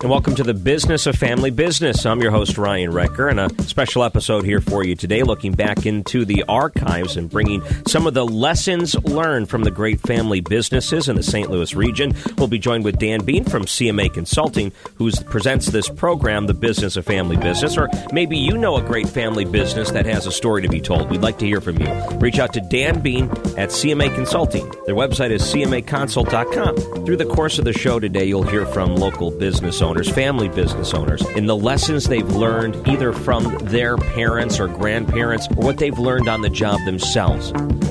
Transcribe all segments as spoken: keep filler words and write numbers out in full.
And welcome to the Business of Family Business. I'm your host, Ryan Recker, and a special episode here for you today, looking back into the archives and bringing some of the lessons learned from the great family businesses in the Saint Louis region. We'll be joined with Dan Bean from C M A Consulting, who presents this program, The Business of Family Business. Or maybe you know a great family business that has a story to be told. We'd like to hear from you. Reach out to Dan Bean at C M A Consulting. Their website is c m a consult dot com. Through the course of the show today, you'll hear from local business owners. Family business owners, and the lessons they've learned either from their parents or grandparents or what they've learned on the job themselves.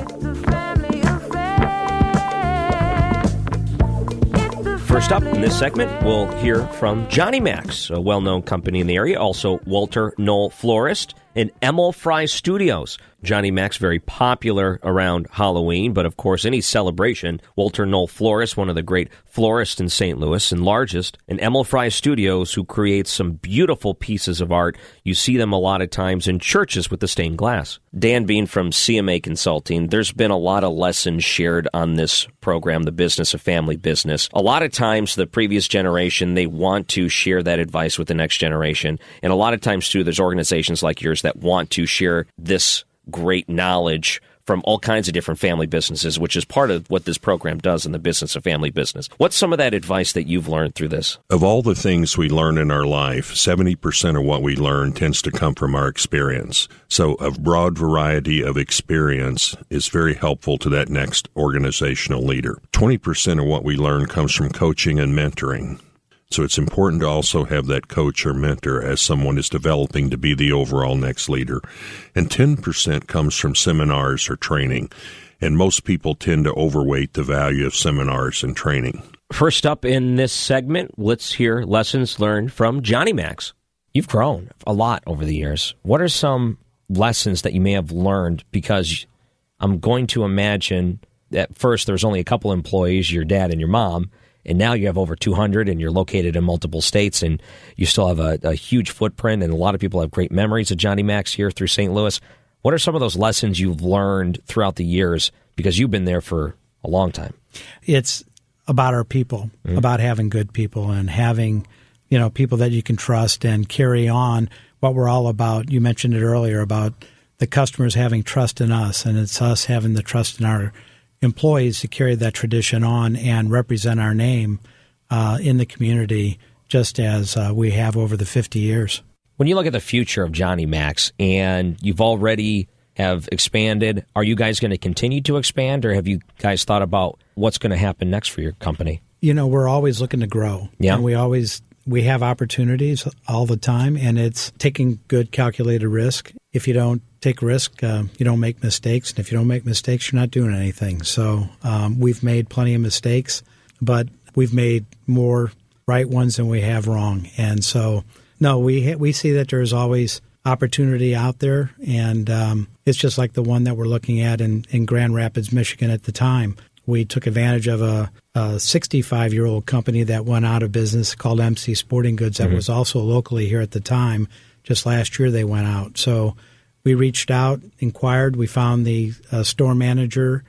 First up in this segment, we'll hear from Johnny Max, a well-known company in the area, also Walter Knoll Florist, and Emil Fry Studios. Johnny Max, very popular around Halloween, but of course any celebration. Walter Knoll Florist, one of the great florists in Saint Louis and largest, and Emil Fry Studios, who creates some beautiful pieces of art. You see them a lot of times in churches with the stained glass. Dan Bean from C M A Consulting, there's been a lot of lessons shared on this program, The Business of Family Business. A lot of times the previous generation, they want to share that advice with the next generation, and a lot of times too, there's organizations like yours that want to share this great knowledge from all kinds of different family businesses, which is part of what this program does in the Business of Family Business. What's some of that advice that you've learned through this? Of all the things we learn in our life, seventy percent of what we learn tends to come from our experience. So a broad variety of experience is very helpful to that next organizational leader. twenty percent of what we learn comes from coaching and mentoring. So it's important to also have that coach or mentor as someone is developing to be the overall next leader. And ten percent comes from seminars or training. And most people tend to overweight the value of seminars and training. First up in this segment, let's hear lessons learned from Johnny Max. You've grown a lot over the years. What are some lessons that you may have learned? Because I'm going to imagine at first there's only a couple employees, your dad and your mom, and now you have over two hundred, and you're located in multiple states, and you still have a, a huge footprint, and a lot of people have great memories of Johnny Max here through Saint Louis. What are some of those lessons you've learned throughout the years, because you've been there for a long time? It's about our people, mm-hmm. about having good people and having, you know, people that you can trust and carry on what we're all about. You mentioned it earlier about the customers having trust in us, and it's us having the trust in our employees to carry that tradition on and represent our name uh, in the community, just as uh, we have over the fifty years. When you look at the future of Johnny Max, and you've already have expanded, are you guys going to continue to expand, or have you guys thought about what's going to happen next for your company? You know, we're always looking to grow. Yeah. And we always we have opportunities all the time, and it's taking good calculated risk. If you don't take risk, uh, you don't make mistakes. And if you don't make mistakes, you're not doing anything. So um, we've made plenty of mistakes, but we've made more right ones than we have wrong. And so, no, we we see that there's always opportunity out there, and um, it's just like the one that we're looking at in, in Grand Rapids, Michigan at the time. We took advantage of a, a sixty-five-year-old company that went out of business called M C Sporting Goods that mm-hmm. was also locally here at the time. Just last year they went out. So we reached out, inquired. We found the uh, store manager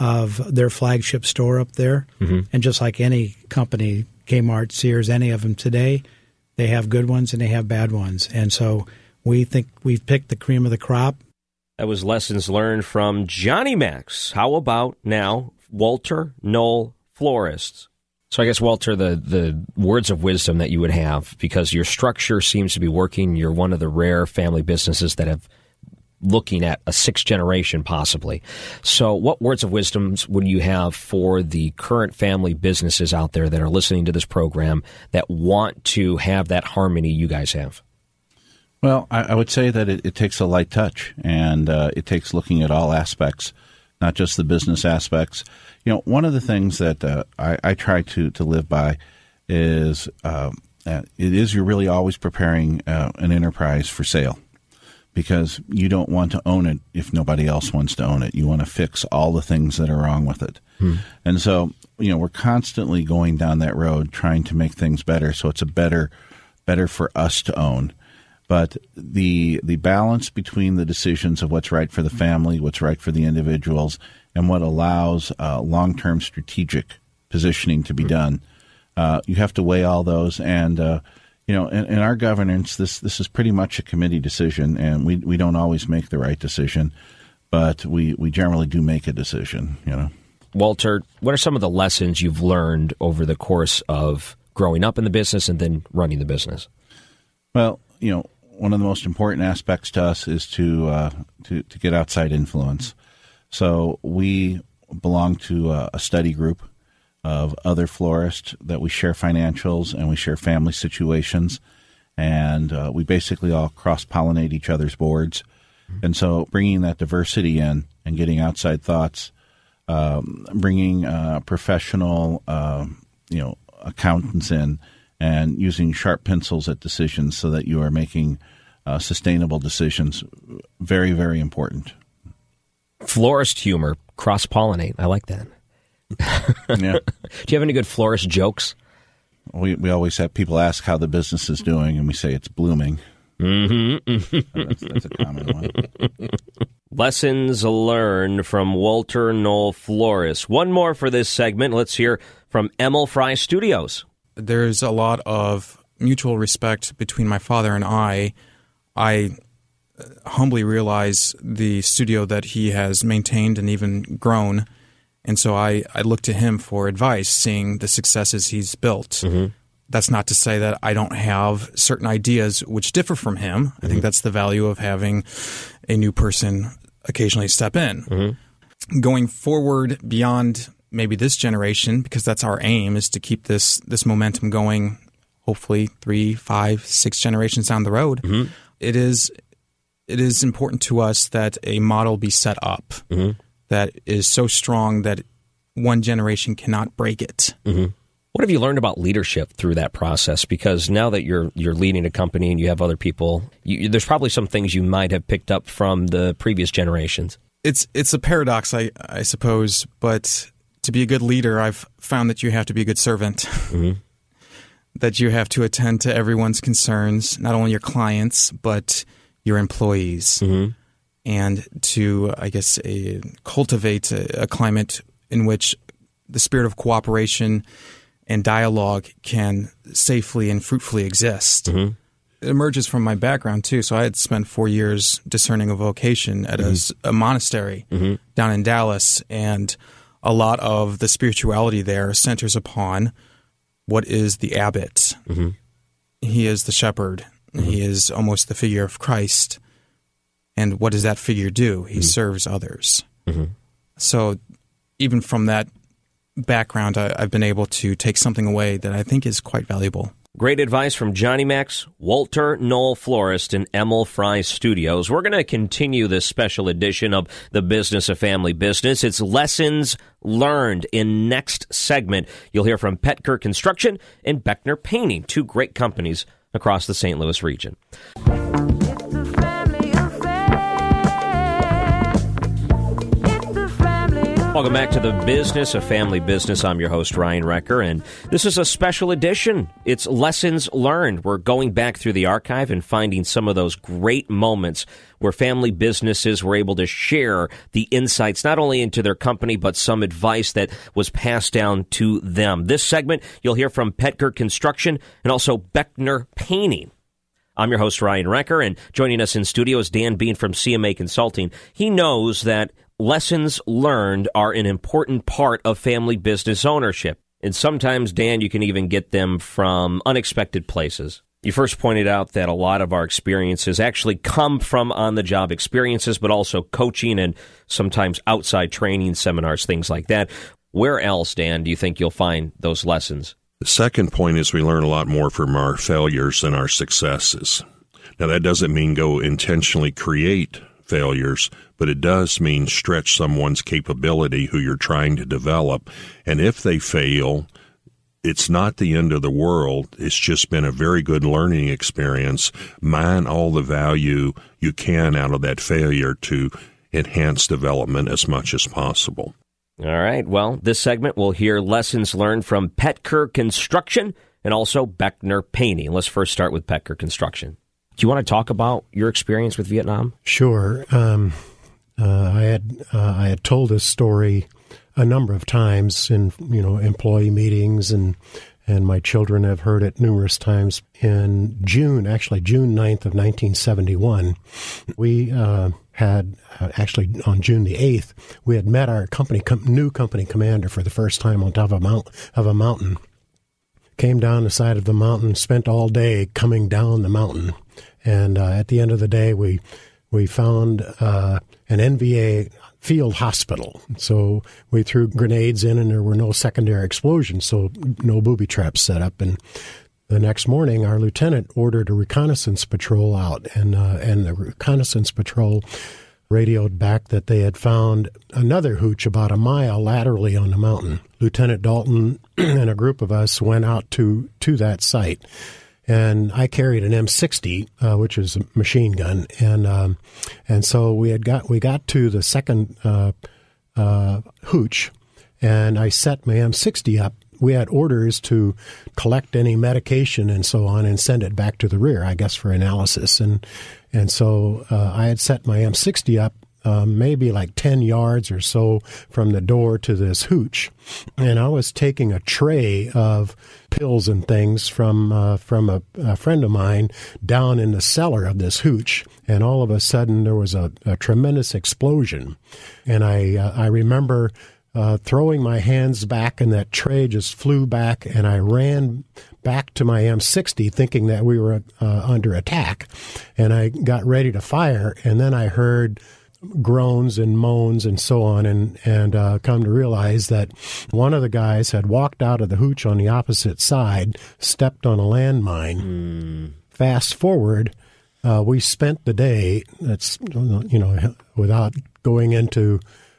of their flagship store up there. Mm-hmm. And just like any company, Kmart, Sears, any of them today, they have good ones and they have bad ones. And so we think we've picked the cream of the crop. That was lessons learned from Johnny Max. How about now Walter Knoll Florists? So I guess, Walter, the, the words of wisdom that you would have, because your structure seems to be working. You're one of the rare family businesses that have looking at a sixth generation possibly. So what words of wisdom would you have for the current family businesses out there that are listening to this program that want to have that harmony you guys have? Well, I, I would say that it, it takes a light touch, and uh, it takes looking at all aspects, not just the business aspects. You know, one of the things that uh, I, I try to, to live by is um, uh, it is you're really always preparing uh, an enterprise for sale, because you don't want to own it if nobody else wants to own it. You want to fix all the things that are wrong with it. Hmm. And so, you know, we're constantly going down that road trying to make things better, so it's a better better for us to own. But the the balance between the decisions of what's right for the family, what's right for the individuals, and what allows uh, long-term strategic positioning to be done, Uh, you have to weigh all those, and uh, you know, in, in our governance, this this is pretty much a committee decision, and we we don't always make the right decision, but we, we generally do make a decision. You know, Walter, what are some of the lessons you've learned over the course of growing up in the business and then running the business? Well, you know, one of the most important aspects to us is to uh, to to get outside influence. So we belong to a, a study group of other florists that we share financials and we share family situations, and uh, we basically all cross-pollinate each other's boards. Mm-hmm. And so bringing that diversity in and getting outside thoughts, um, bringing uh, professional, uh, you know, accountants in and using sharp pencils at decisions so that you are making uh, sustainable decisions, very, very important. Florist humor, cross-pollinate. I like that. Yeah. Do you have any good florist jokes? We we always have people ask how the business is doing, and we say it's blooming. Mm-hmm. that's, that's a common one. Lessons learned from Walter Knoll Florist. One more for this segment. Let's hear from Emil Fry Studios. There's a lot of mutual respect between my father and I. I humbly realize the studio that he has maintained and even grown. And so I, I look to him for advice, seeing the successes he's built. Mm-hmm. That's not to say that I don't have certain ideas which differ from him. Mm-hmm. I think that's the value of having a new person occasionally step in. Mm-hmm. Going forward beyond maybe this generation, because that's our aim, is to keep this this momentum going, hopefully three, five, six generations down the road. Mm-hmm. It is it is important to us that a model be set up. Mm-hmm. that is so strong that one generation cannot break it. Mm-hmm. What have you learned about leadership through that process? Because now that you're you're leading a company and you have other people, you, there's probably some things you might have picked up from the previous generations. It's it's a paradox, I, I suppose, but to be a good leader, I've found that you have to be a good servant, mm-hmm. that you have to attend to everyone's concerns, not only your clients, but your employees. Mm-hmm. And to, I guess, a, cultivate a, a climate in which the spirit of cooperation and dialogue can safely and fruitfully exist. Mm-hmm. It emerges from my background, too. So I had spent four years discerning a vocation at mm-hmm. a, a monastery mm-hmm. down in Dallas, and a lot of the spirituality there centers upon what is the abbot. Mm-hmm. He is the shepherd. Mm-hmm. He is almost the figure of Christ. And what does that figure do? He mm-hmm. serves others. Mm-hmm. So even from that background, I, I've been able to take something away that I think is quite valuable. Great advice from Johnny Max, Walter Knoll Florist, and Emil Fry Studios. We're going to continue this special edition of The Business of Family Business. It's Lessons Learned. In next segment, you'll hear from Petker Construction and Beckner Painting, two great companies across the Saint Louis region. Welcome back to the Business of Family Business. I'm your host, Ryan Recker, and this is a special edition. It's Lessons Learned. We're going back through the archive and finding some of those great moments where family businesses were able to share the insights, not only into their company, but some advice that was passed down to them. This segment, you'll hear from Petker Construction and also Beckner Painting. I'm your host, Ryan Recker, and joining us in studio is Dan Bean from C M A Consulting. He knows that lessons learned are an important part of family business ownership. And sometimes, Dan, you can even get them from unexpected places. You first pointed out that a lot of our experiences actually come from on-the-job experiences, but also coaching and sometimes outside training, seminars, things like that. Where else, Dan, do you think you'll find those lessons? The second point is we learn a lot more from our failures than our successes. Now, that doesn't mean go intentionally create failures, but it does mean stretch someone's capability who you're trying to develop. And if they fail, it's not the end of the world. It's just been a very good learning experience. Mine all the value you can out of that failure to enhance development as much as possible. All right. Well, this segment we'll hear lessons learned from Petker Construction and also Beckner Painting. Let's first start with Petker Construction. Do you want to talk about your experience with Vietnam? Sure. Um, uh, I had uh, I had told this story a number of times in you know employee meetings and and my children have heard it numerous times. In June, actually June ninth of nineteen seventy-one, we uh, had, uh, actually on June the eighth, we had met our company com- new company commander for the first time on top of a, mount- of a mountain. Came down the side of the mountain, spent all day coming down the mountain. And uh, at the end of the day, we we found uh, an N V A field hospital. So we threw grenades in, and there were no secondary explosions, so no booby traps set up. And the next morning, our lieutenant ordered a reconnaissance patrol out, and uh, and the reconnaissance patrol radioed back that they had found another hooch about a mile laterally on the mountain. Lieutenant Dalton and a group of us went out to, to that site. And I carried an M sixty, uh, which is a machine gun, and um, and so we had got we got to the second uh, uh, hooch, and I set my M sixty up. We had orders to collect any medication and so on and send it back to the rear, I guess, for analysis. And and so uh, I had set my M sixty up um, maybe like ten yards or so from the door to this hooch, and I was taking a tray of pills and things from uh, from a, a friend of mine down in the cellar of this hooch, and all of a sudden there was a, a tremendous explosion, and I uh, I remember uh, throwing my hands back, and that tray just flew back, and I ran back to my M sixty thinking that we were uh, under attack, and I got ready to fire, and then I heard groans and moans and so on, and and uh, come to realize that one of the guys had walked out of the hooch on the opposite side, stepped on a landmine. Mm. Fast forward, uh, we spent the day. That's you know without going into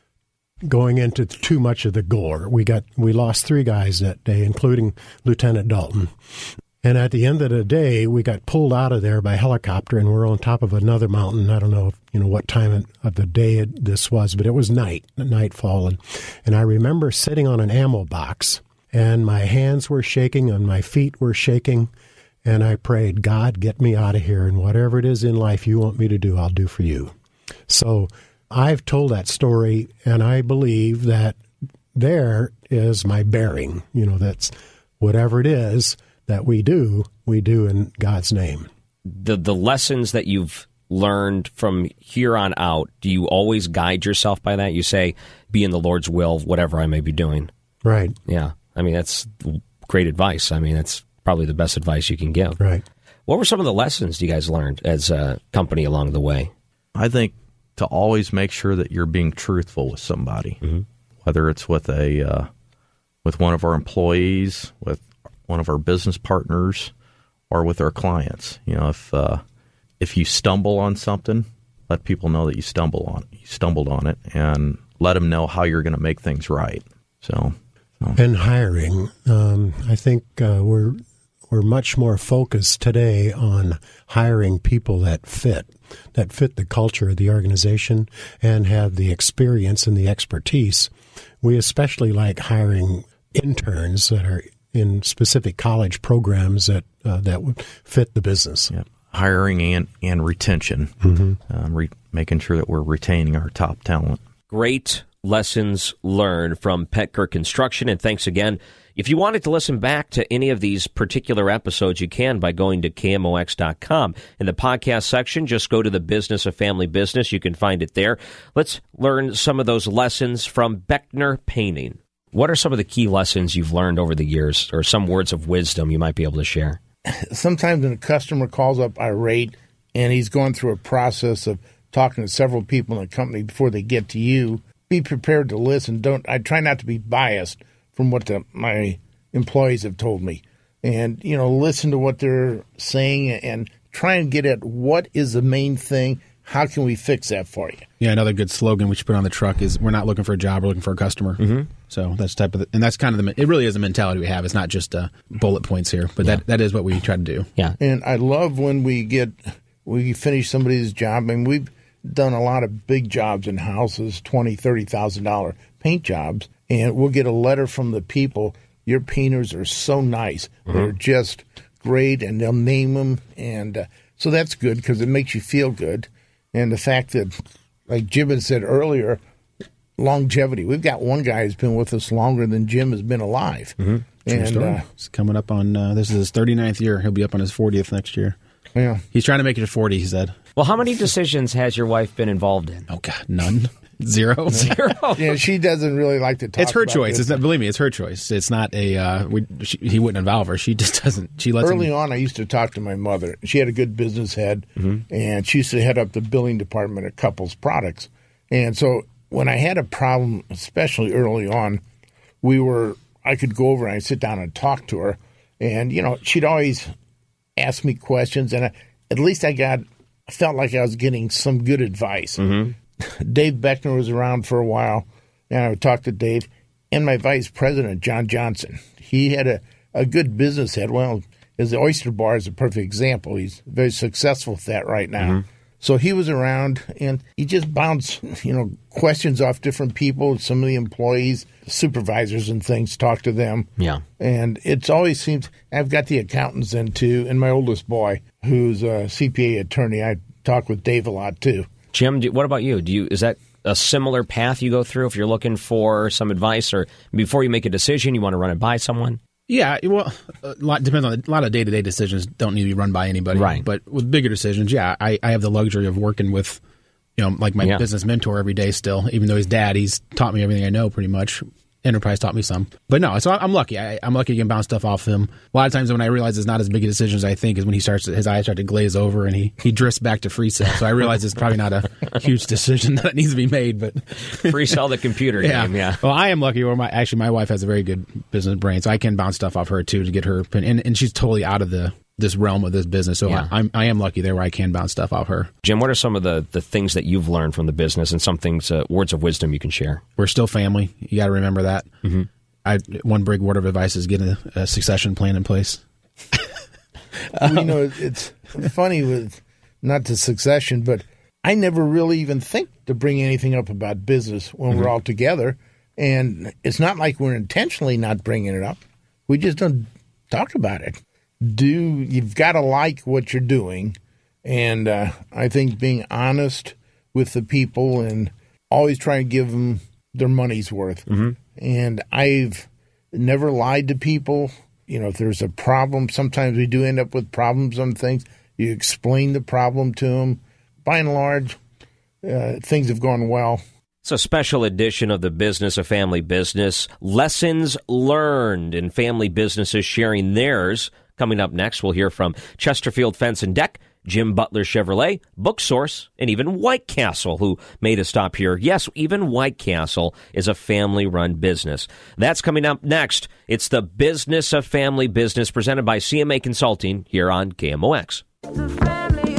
going into too much of the gore. We got we lost three guys that day, including Lieutenant Dalton. And at the end of the day, we got pulled out of there by helicopter, and we're on top of another mountain. I don't know if, you know what time of the day it, this was, but it was night, nightfall. And, and I remember sitting on an ammo box, and my hands were shaking and my feet were shaking, and I prayed, God, get me out of here, and whatever it is in life you want me to do, I'll do for you. So I've told that story, and I believe that there is my bearing. You know, that's whatever it is that we do, we do in God's name. The the lessons that you've learned from here on out, do you always guide yourself by that? You say, be in the Lord's will, whatever I may be doing. Right. Yeah. I mean, that's great advice. I mean, that's probably the best advice you can give. Right. What were some of the lessons you guys learned as a company along the way? I think to always make sure that you're being truthful with somebody, mm-hmm. whether it's with a uh, with one of our employees, with one of our business partners, or with our clients. You know, if uh, if you stumble on something, let people know that you stumble on you stumbled on it, and let them know how you're going to make things right. So, so. And hiring, um, I think uh, we're we're much more focused today on hiring people that fit, that fit the culture of the organization and have the experience and the expertise. We especially like hiring interns that are in specific college programs that uh, that would fit the business. Yep. Hiring and, and retention, mm-hmm. um, re- making sure that we're retaining our top talent. Great lessons learned from Petker Construction, and thanks again. If you wanted to listen back to any of these particular episodes, you can by going to K M O X dot com. In the podcast section, just go to the Business of Family Business. You can find it there. Let's learn some of those lessons from Beckner Painting. What are some of the key lessons you've learned over the years, or some words of wisdom you might be able to share? Sometimes when a customer calls up irate and he's going through a process of talking to several people in the company before they get to you, be prepared to listen. Don't. I try not to be biased from what the, my employees have told me. And, you know, listen to what they're saying and try and get at what is the main thing. How can we fix that for you? Yeah, another good slogan we should put on the truck is, we're not looking for a job, we're looking for a customer. Mm-hmm. So that's type of, the, and that's kind of the, it really is a mentality we have. It's not just uh, bullet points here, but yeah. that that is what we try to do. Yeah. And I love when we get, we finish somebody's job, and we've done a lot of big jobs in houses, twenty thousand dollars, thirty thousand dollars paint jobs, and we'll get a letter from the people, your painters are so nice. Mm-hmm. They're just great, and they'll name them, and uh, so that's good because it makes you feel good. And the fact that, like Jim had said earlier, longevity. We've got one guy who's been with us longer than Jim has been alive. Mm-hmm. True and story. Uh, He's coming up on, uh, this is his thirty-ninth year. He'll be up on his fortieth next year. Yeah. He's trying to make it to forty, he said. Well, how many decisions has your wife been involved in? Oh, God, none. Zero. Zero. Yeah, she doesn't really like to talk It's her about choice. this. It's not, believe me, it's her choice. It's not a, uh, we, she, he wouldn't involve her. She just doesn't, she lets Early him. on, I used to talk to my mother. She had a good business head, Mm-hmm. and she used to head up the billing department at Couples Products. And so when I had a problem, especially early on, we were, I could go over and I'd sit down and talk to her. And, you know, she'd always ask me questions, and I, at least I got, I felt like I was getting some good advice. Mm-hmm. Dave Beckner was around for a while, and I would talk to Dave. And my vice president, John Johnson, he had a, a good business head. Well, his Oyster Bar is a perfect example. He's very successful with that right now. Mm-hmm. So he was around, and he just bounced, you know, questions off different people, some of the employees, supervisors and things, talk to them. Yeah. And it's always seems, I've got the accountants in too, and my oldest boy, who's a C P A attorney. I talk with Dave a lot too. Jim, do, what about you? Do you is that a similar path you go through if you're looking for some advice, or before you make a decision, you want to run it by someone? Yeah, well, a lot depends on a lot of day to day decisions. Don't need to be run by anybody, Right. But with bigger decisions, yeah, I, I have the luxury of working with, you know, like my Yeah. business mentor every day. Still, even though he's dad, he's taught me everything I know pretty much. Enterprise taught me some, but no, so I'm lucky. I, I'm lucky you can bounce stuff off him. A lot of times when I realize it's not as big a decision as I think is when he starts, his eyes start to glaze over and he, he drifts back to free sale. So I realize it's probably not a huge decision that needs to be made, but Free sell the computer yeah. game, yeah. Well, I am lucky where my, actually my wife has a very good business brain, so I can bounce stuff off her too to get her opinion. And, and she's totally out of the, this realm of this business. So Yeah. I, I'm, I am lucky there where I can bounce stuff off her. Jim, what are some of the, the things that you've learned from the business and some things, uh, words of wisdom you can share? We're still family. You got to remember that. Mm-hmm. I, one big word of advice is getting a, a succession plan in place. um, you know, it's funny with not the succession, but I never really even think to bring anything up about business when mm-hmm. we're all together. And it's not like we're intentionally not bringing it up. We just don't talk about it. Do you've got to like what you're doing. And uh, I think being honest with the people and always trying to give them their money's worth. Mm-hmm. And I've never lied to people. You know, if there's a problem, sometimes we do end up with problems on things. You explain the problem to them. By and large, uh, things have gone well. It's a special edition of the Business of Family Business. Lessons learned in family businesses, sharing theirs. Coming up next, we'll hear from Chesterfield Fence and Deck, Jim Butler Chevrolet, Book Source, and even White Castle, who made a stop here. Yes, even White Castle is a family-run business. That's coming up next. It's the Business of Family Business, presented by C M A Consulting here on K M O X. The family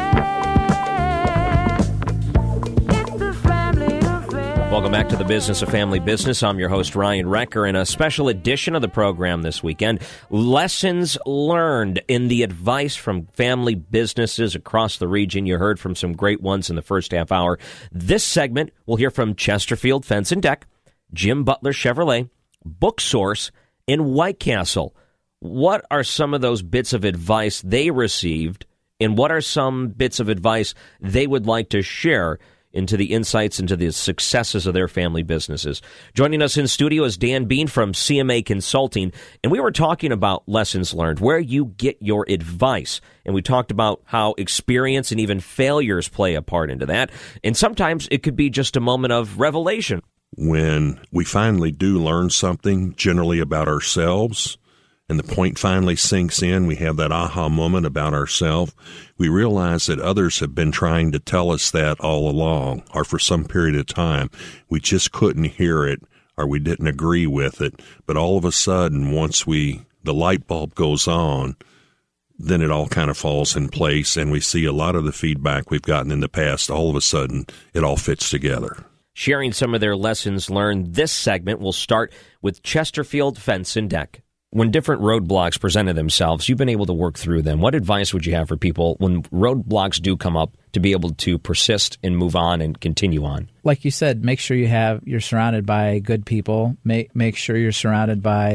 affair. It's the family affair. Welcome back to the Business of Family Business. I'm your host, Ryan Recker, in a special edition of the program this weekend. Lessons learned in the advice from family businesses across the region. You heard from some great ones in the first half hour. This segment, we'll hear from Chesterfield Fence and Deck, Jim Butler Chevrolet, Book Source, and White Castle. What are some of those bits of advice they received, and what are some bits of advice they would like to share into the insights into the successes of their family businesses? Joining us in studio is Dan Bean from C M A Consulting, and we were talking about lessons learned, where you get your advice. And we talked about how experience and even failures play a part into that. And sometimes it could be just a moment of revelation. When we finally do learn something, generally about ourselves, and the point finally sinks in, we have that aha moment about ourselves, we realize that others have been trying to tell us that all along, or for some period of time. We just couldn't hear it, or we didn't agree with it. But all of a sudden, once we the light bulb goes on, then it all kind of falls in place, and we see a lot of the feedback we've gotten in the past. All of a sudden, it all fits together. Sharing some of their lessons learned, this segment will start with Chesterfield Fence and Deck. When different roadblocks presented themselves, you've been able to work through them. What advice would you have for people when roadblocks do come up to be able to persist and move on and continue on? Like you said, make sure you have you're surrounded by good people. Make make sure you're surrounded by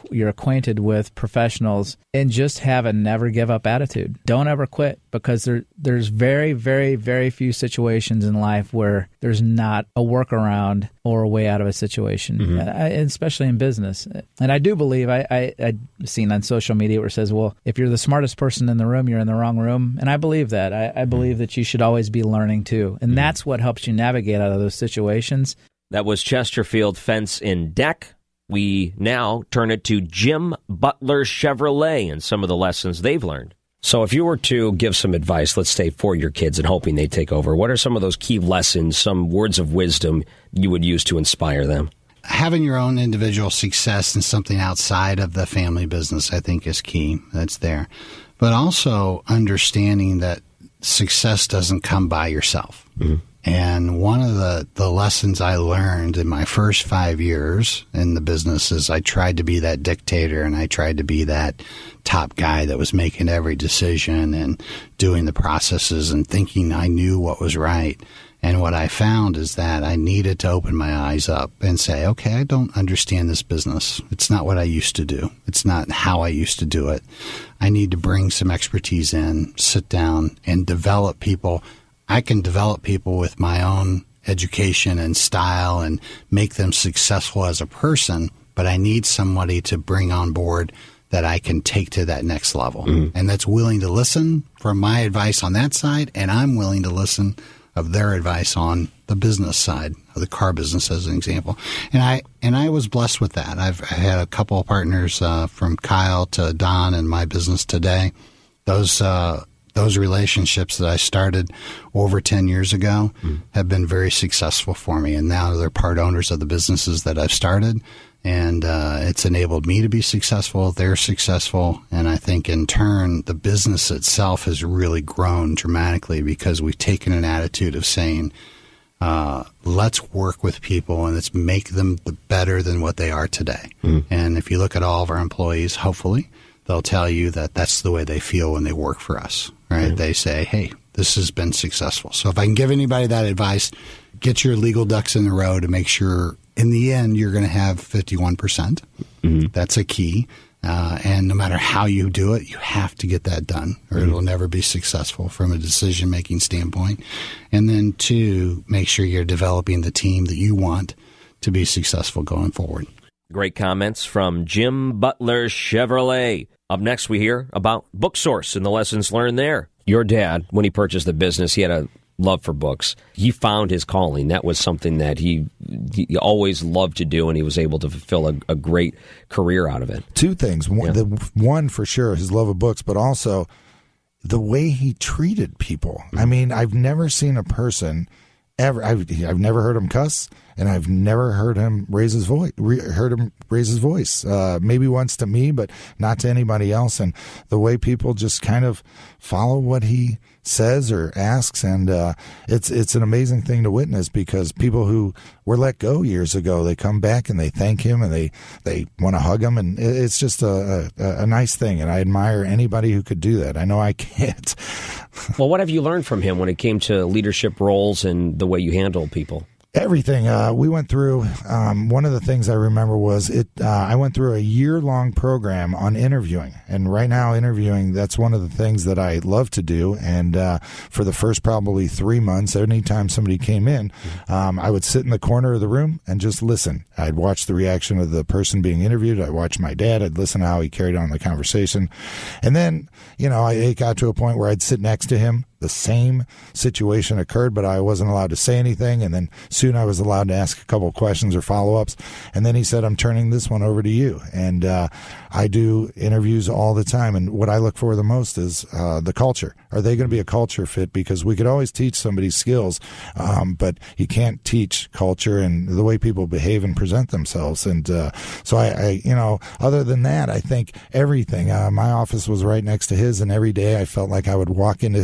you're acquainted with professionals, and just have a never give up attitude. Don't ever quit, because there there's very, very, very few situations in life where there's not a workaround or a way out of a situation, mm-hmm. and I, especially in business. And I do believe, I, I, I've seen on social media where it says, well, if you're the smartest person in the room, you're in the wrong room. And I believe that. I, I believe mm-hmm. that you should always be learning too. And mm-hmm. that's what helps you navigate out of those situations. That was Chesterfield Fence and Deck. We now turn it to Jim Butler Chevrolet and some of the lessons they've learned. So if you were to give some advice, let's say for your kids and hoping they take over, what are some of those key lessons, some words of wisdom you would use to inspire them? Having your own individual success in something outside of the family business, I think, is key. That's there. But also understanding that success doesn't come by yourself. Mm-hmm. And one of the, the lessons I learned in my first five years in the business is I tried to be that dictator, and I tried to be that top guy that was making every decision and doing the processes and thinking I knew what was right. And what I found is that I needed to open my eyes up and say, okay, I don't understand this business. It's not what I used to do. It's not how I used to do it. I need to bring some expertise in, sit down, and develop people. I can develop people with my own education and style and make them successful as a person, but I need somebody to bring on board that I can take to that next level. Mm-hmm. And that's willing to listen from my advice on that side, and I'm willing to listen of their advice on the business side of the car business, as an example. And I and I was blessed with that. I've I had a couple of partners uh, from Kyle to Don in my business today. Those uh Those relationships that I started over ten years ago mm. have been very successful for me, and now they're part owners of the businesses that I've started, and uh, it's enabled me to be successful. They're successful, and I think in turn the business itself has really grown dramatically because we've taken an attitude of saying, uh, let's work with people and let's make them better than what they are today. Mm. And if you look at all of our employees, hopefully, they'll tell you that that's the way they feel when they work for us, right? Mm-hmm. They say, hey, this has been successful. So if I can give anybody that advice, get your legal ducks in a row to make sure in the end you're going to have fifty-one percent. Mm-hmm. That's a key. Uh, and no matter how you do it, you have to get that done or mm-hmm. it'll never be successful from a decision-making standpoint. And then two, make sure you're developing the team that you want to be successful going forward. Great comments from Jim Butler Chevrolet. Up next, we hear about BookSource and the lessons learned there. Your dad, when he purchased the business, he had a love for books. He found his calling. That was something that he, he always loved to do, and he was able to fulfill a, a great career out of it. Two things. One, Yeah. the, one, for sure, his love of books, but also the way he treated people. Mm-hmm. I mean, I've never seen a person ever. I've, I've never heard him cuss, and I've never heard him raise his voice. Re, heard him raise his voice. Uh, maybe once to me, but not to anybody else. And the way people just kind of follow what he says or asks, and uh, it's it's an amazing thing to witness, because people who were let go years ago, they come back and they thank him and they they want to hug him, and it's just a, a, a nice thing. And I admire anybody who could do that. I know I can't. Well, what have you learned from him when it came to leadership roles and the way you handle people? Everything. Uh, we went through, um, one of the things I remember was it. Uh, I went through a year-long program on interviewing. And right now, interviewing, that's one of the things that I love to do. And uh, for the first probably three months, anytime somebody came in, um, I would sit in the corner of the room and just listen. I'd watch the reaction of the person being interviewed. I'd watch my dad. I'd listen to how he carried on the conversation. And then, you know, I, it got to a point where I'd sit next to him. The same situation occurred, but I wasn't allowed to say anything. And then soon I was allowed to ask a couple of questions or follow-ups. And then he said, I'm turning this one over to you. And uh, I do interviews all the time. And what I look for the most is uh, the culture. Are they going to be a culture fit? Because we could always teach somebody skills, um, but you can't teach culture and the way people behave and present themselves. And uh, so I, I, you know, other than that, I think everything. Uh, my office was right next to his, and every day I felt like I would walk into his office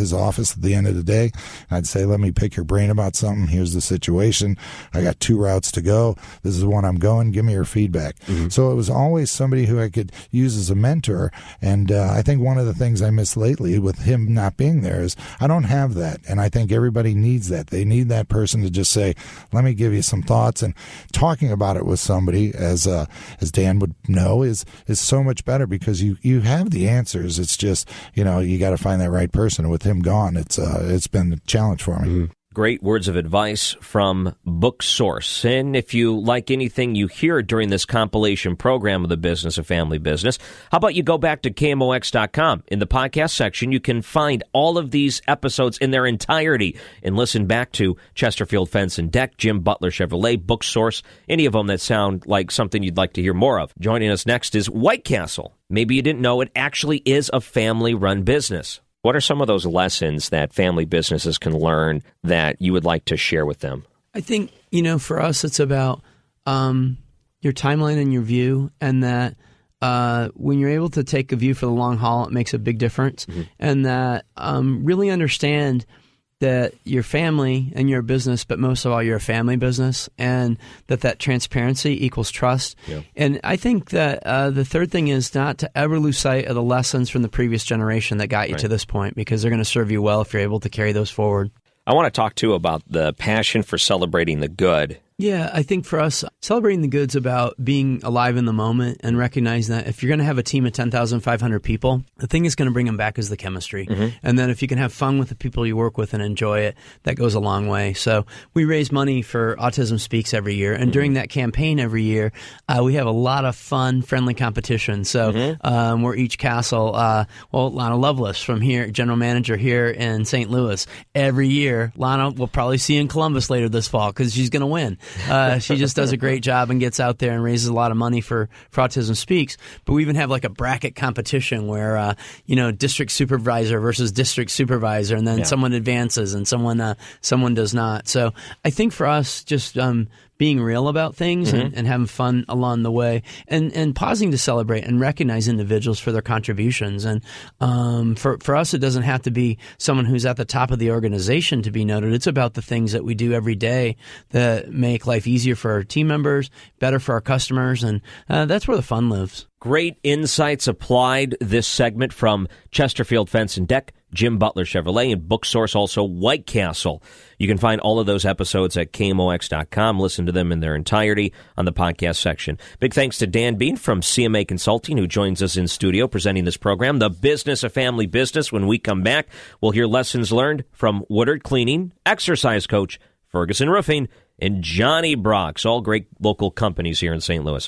office at the end of the day. I'd say, let me pick your brain about something. Here's the situation. I got two routes to go. This is the one I'm going. Give me your feedback. Mm-hmm. So it was always somebody who I could use as a mentor. And uh, I think one of the things I miss lately with him not being there is I don't have that. And I think everybody needs that. They need that person to just say, let me give you some thoughts. And talking about it with somebody, as uh, as Dan would know, is is so much better because you, you have the answers. It's just, you know, you got to find that right person. With him gone, it's uh, it's been a challenge for me. Mm-hmm. Great words of advice from BookSource. And if you like anything you hear during this compilation program of the Business of Family Business, how about you go back to K M O X dot com. In the podcast section, you can find all of these episodes in their entirety and listen back to Chesterfield Fence and Deck, Jim Butler Chevrolet, BookSource, any of them that sound like something you'd like to hear more of. Joining us next is White Castle. Maybe you didn't know it actually is a family-run business. What are some of those lessons that family businesses can learn that you would like to share with them? I think, you know, for us, it's about um, your timeline and your view, and that uh, when you're able to take a view for the long haul, it makes a big difference, mm-hmm. and that um, really understand that your family and your business, but most of all, you're a family business, and that that transparency equals trust. Yeah. And I think that uh, the third thing is not to ever lose sight of the lessons from the previous generation that got you right to this point, because they're going to serve you well if you're able to carry those forward. I want to talk, too, about the passion for celebrating the good. Yeah, I think for us, celebrating the good's about being alive in the moment and recognizing that if you're going to have a team of ten thousand five hundred people, the thing that's going to bring them back is the chemistry. Mm-hmm. And then if you can have fun with the people you work with and enjoy it, that goes a long way. So we raise money for Autism Speaks every year. And mm-hmm. during that campaign every year, uh, we have a lot of fun, friendly competition. So mm-hmm. um, we're each castle. Uh, well, Lana Lovelace from here, general manager here in Saint Louis. Every year, Lana will probably see you in Columbus later this fall because she's going to win. Uh, she just does a great job and gets out there and raises a lot of money for, for Autism Speaks. But we even have like a bracket competition where, uh, you know, district supervisor versus district supervisor, and then yeah. someone advances and someone uh, someone does not. So I think for us, just um, being real about things mm-hmm. and, and having fun along the way, and, and pausing to celebrate and recognize individuals for their contributions. And um, for, for us, it doesn't have to be someone who's at the top of the organization to be noted. It's about the things that we do every day that make life easier for our team members, better for our customers, and uh, that's where the fun lives. Great insights applied this segment from Chesterfield Fence and Deck, Jim Butler Chevrolet, and BookSource, also White Castle. You can find all of those episodes at K M O X dot com. Listen to them in their entirety on the podcast section. Big thanks to Dan Bean from C M A Consulting, who joins us in studio presenting this program, The Business of Family Business. When we come back, we'll hear lessons learned from Woodard Cleaning, exercise coach Ferguson Roofing, and Johnny Brox, all great local companies here in Saint Louis.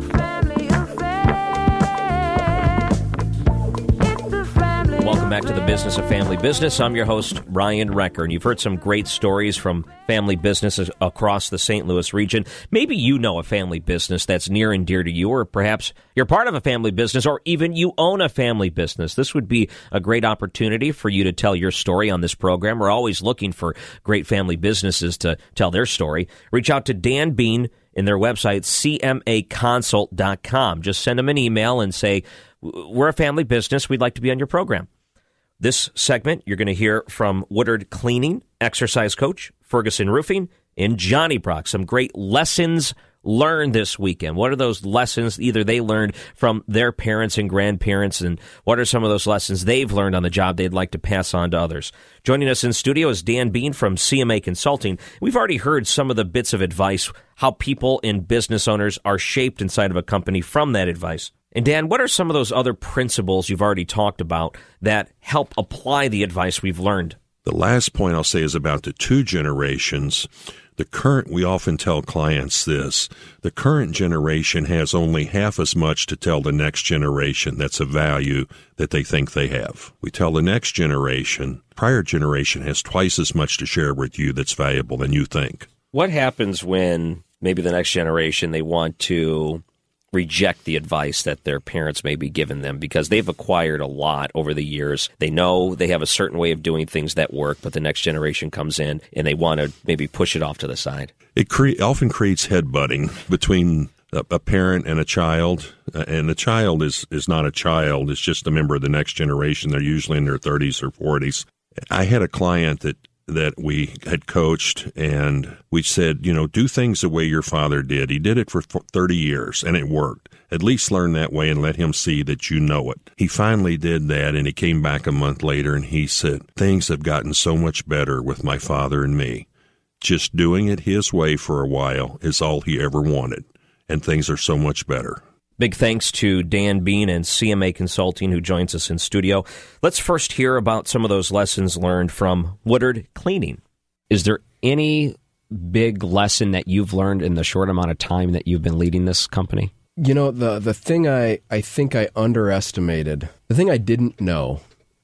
Welcome back to the Business of Family Business. I'm your host, Ryan Recker, and you've heard some great stories from family businesses across the Saint Louis region. Maybe you know a family business that's near and dear to you, or perhaps you're part of a family business, or even you own a family business. This would be a great opportunity for you to tell your story on this program. We're always looking for great family businesses to tell their story. Reach out to Dan Bean in their website, C M A consult dot com. Just send them an email and say, we're a family business. We'd like to be on your program. This segment, you're going to hear from Woodard Cleaning, exercise coach, Ferguson Roofing, and Johnny Brock. Some great lessons learned this weekend. What are those lessons either they learned from their parents and grandparents, and what are some of those lessons they've learned on the job they'd like to pass on to others? Joining us in studio is Dan Bean from C M A Consulting. We've already heard some of the bits of advice, how people and business owners are shaped inside of a company from that advice. And Dan, what are some of those other principles you've already talked about that help apply the advice we've learned? The last point I'll say is about the two generations. The current, we often tell clients this, the current generation has only half as much to tell the next generation that's a value that they think they have. We tell the next generation, prior generation has twice as much to share with you that's valuable than you think. What happens when maybe the next generation, they want to reject the advice that their parents may be giving them because they've acquired a lot over the years? They know they have a certain way of doing things that work, but the next generation comes in and they want to maybe push it off to the side. It cre- often creates headbutting between a, a parent and a child, uh, and the child is, is not a child. It's just a member of the next generation. They're usually in their thirties or forties. I had a client that that we had coached, and we said, you know, do things the way your father did. He did it for thirty years, and it worked. At least learn that way and let him see that you know it. He finally did that, and he came back a month later, and he said, things have gotten so much better with my father and me. Just doing it his way for a while is all he ever wanted, and things are so much better. Big thanks to Dan Bean and C M A Consulting, who joins us in studio. Let's first hear about some of those lessons learned from Woodard Cleaning. Is there any big lesson that you've learned in the short amount of time that you've been leading this company? You know, the the thing I, I think I underestimated, the thing I didn't know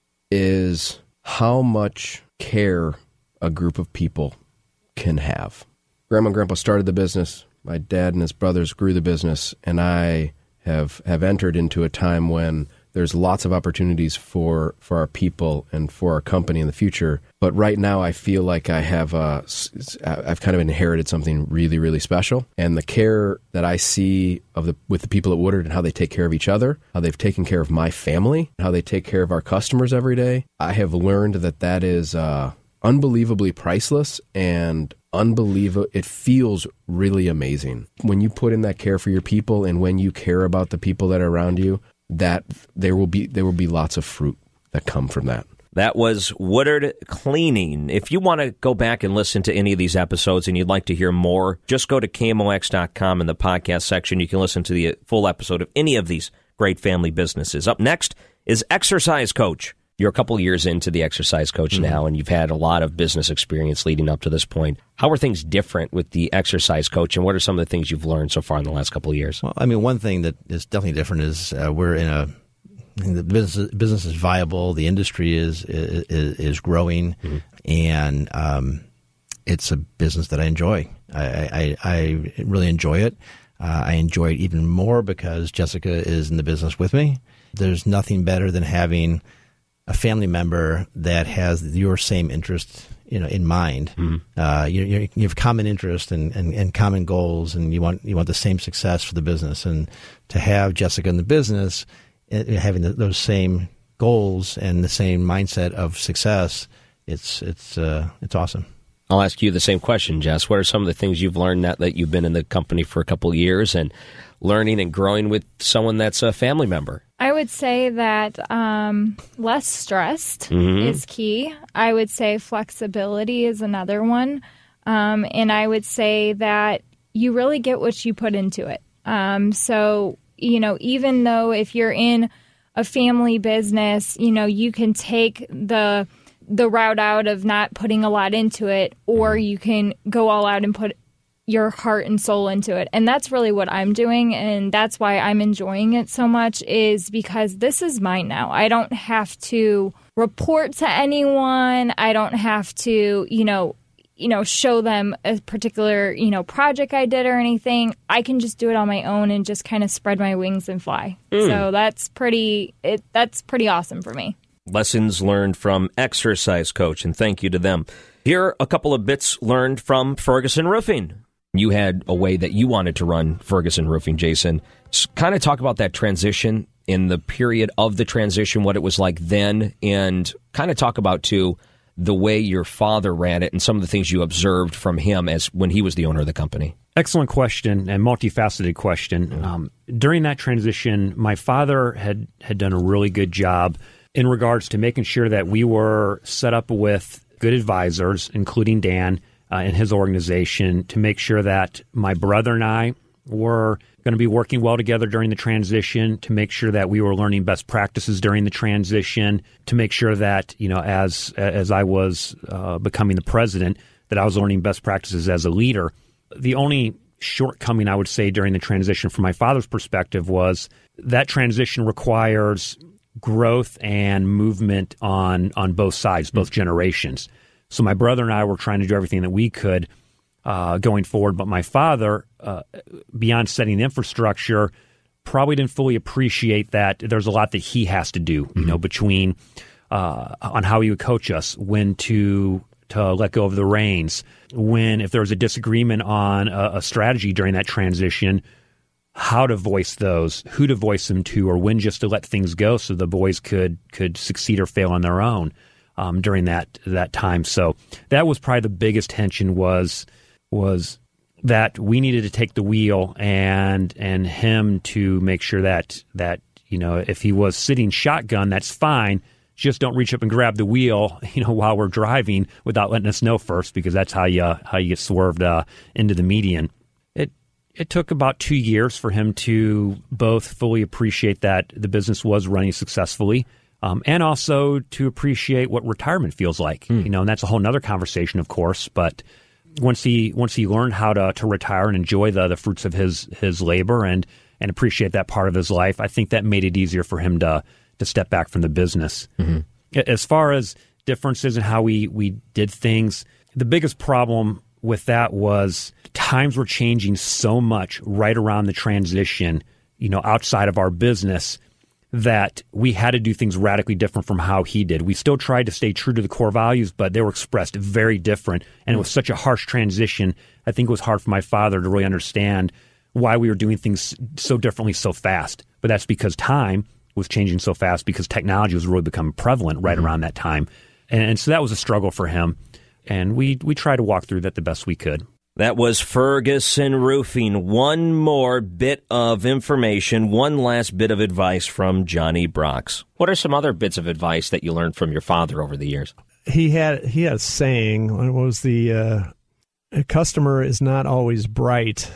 is how much care a group of people can have. Grandma and Grandpa started the business. My dad and his brothers grew the business, and I have have entered into a time when there's lots of opportunities for, for our people and for our company in the future. But right now, I feel like I have uh, I've kind of inherited something really, really special. And the care that I see of the with the people at Woodard and how they take care of each other, how they've taken care of my family, how they take care of our customers every day, I have learned that that is uh, unbelievably priceless and unbelievable. It feels really amazing when you put in that care for your people, and when you care about the people that are around you, that there will be there will be lots of fruit that come from that. That was Woodard Cleaning. If you want to go back and listen to any of these episodes and you'd like to hear more, just go to K M O X dot com in the podcast section. You can listen to the full episode of any of these great family businesses. Up next is Exercise Coach. You're a couple years into the Exercise Coach mm-hmm. now, and you've had a lot of business experience leading up to this point. How are things different with the Exercise Coach, and what are some of the things you've learned so far in the last couple of years? Well, I mean, one thing that is definitely different is uh, we're in a the business business is viable, the industry is is, is growing, mm-hmm. and um, it's a business that I enjoy. I, I, I really enjoy it. Uh, I enjoy it even more because Jessica is in the business with me. There's nothing better than having a family member that has your same interest, you know, in mind. Mm-hmm. Uh, you, you, you have common interest and, and, and common goals, and you want you want the same success for the business. And to have Jessica in the business, uh, having the, those same goals and the same mindset of success, it's it's uh, it's awesome. I'll ask you the same question, Jess. What are some of the things you've learned now that you've been in the company for a couple of years and learning and growing with someone that's a family member? I would say that um, less stressed mm-hmm. is key. I would say flexibility is another one. Um, and I would say that you really get what you put into it. Um, so, you know, even though if you're in a family business, you know, you can take the the route out of not putting a lot into it, or you can go all out and put your heart and soul into it. And that's really what I'm doing, and that's why I'm enjoying it so much, is because this is mine now. I don't have to report to anyone. I don't have to, you know, you know, show them a particular, you know, project I did or anything. I can just do it on my own and just kind of spread my wings and fly. Mm. So that's pretty it that's pretty awesome for me. Lessons learned from Exercise Coach, and thank you to them. Here are a couple of bits learned from Ferguson Roofing. You had a way that you wanted to run Ferguson Roofing, Jason. Just kind of talk about that transition in the period of the transition, what it was like then, and kind of talk about, too, the way your father ran it and some of the things you observed from him as when he was the owner of the company. Excellent question and multifaceted question. Um, during that transition, my father had, had done a really good job in regards to making sure that we were set up with good advisors, including Dan uh, and his organization, to make sure that my brother and I were going to be working well together during the transition, to make sure that we were learning best practices during the transition, to make sure that, you know, as as I was uh, becoming the president, that I was learning best practices as a leader. The only shortcoming, I would say, during the transition from my father's perspective was that transition requires growth and movement on on both sides, both generations. So my brother and I were trying to do everything that we could uh, going forward, but my father, uh, beyond setting infrastructure, probably didn't fully appreciate that there's a lot that he has to do, mm-hmm. you know, between uh, on how he would coach us, when to to let go of the reins, when if there was a disagreement on a, a strategy during that transition, how to voice those, who to voice them to, or when just to let things go so the boys could could succeed or fail on their own. um, during that that time. So that was probably the biggest tension was was that we needed to take the wheel and and him to make sure that that you know if he was sitting shotgun, that's fine. Just don't reach up and grab the wheel, you know, while we're driving without letting us know first, because that's how you how you get swerved uh, into the median. It it took about two years for him to both fully appreciate that the business was running successfully, um, and also to appreciate what retirement feels like. Mm. You know, and that's a whole nother conversation, of course. But once he once he learned how to to retire and enjoy the the fruits of his his labor and and appreciate that part of his life, I think that made it easier for him to. to step back from the business. Mm-hmm. As far as differences in how we, we did things, the biggest problem with that was times were changing so much right around the transition, you know, outside of our business, that we had to do things radically different from how he did. We still tried to stay true to the core values, but they were expressed very different. And it was such a harsh transition. I think it was hard for my father to really understand why we were doing things so differently so fast. But that's because time was changing so fast, because technology was really becoming prevalent right mm-hmm. around that time. And, and so that was a struggle for him. And we, we tried to walk through that the best we could. That was Ferguson Roofing. One more bit of information, one last bit of advice from Johnny Brox. What are some other bits of advice that you learned from your father over the years? He had he had a saying. It was the uh, a customer is not always bright,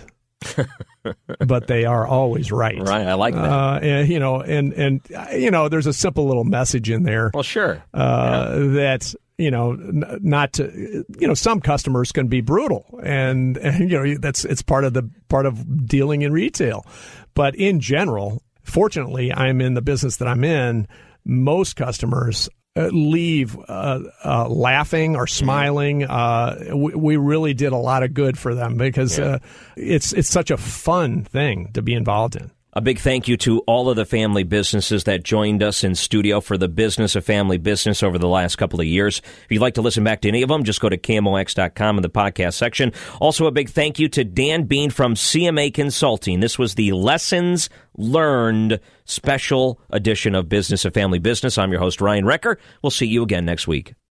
but they are always right. Right, I like that. Uh, and, you know, and and you know, there's a simple little message in there. Well, sure. Uh, yeah. That you know, n- not to, you know, some customers can be brutal, and, and you know that's it's part of the part of dealing in retail. But in general, fortunately, I'm in the business that I'm in. Most customers Uh, leave uh, uh, laughing or smiling. Uh, we, we really did a lot of good for them, because yeah. uh, it's it's such a fun thing to be involved in. A big thank you to all of the family businesses that joined us in studio for the Business of Family Business over the last couple of years. If you'd like to listen back to any of them, just go to K M O X dot com in the podcast section. Also, a big thank you to Dan Bean from C M A Consulting. This was the Lessons Learned special edition of Business of Family Business. I'm your host, Ryan Recker. We'll see you again next week.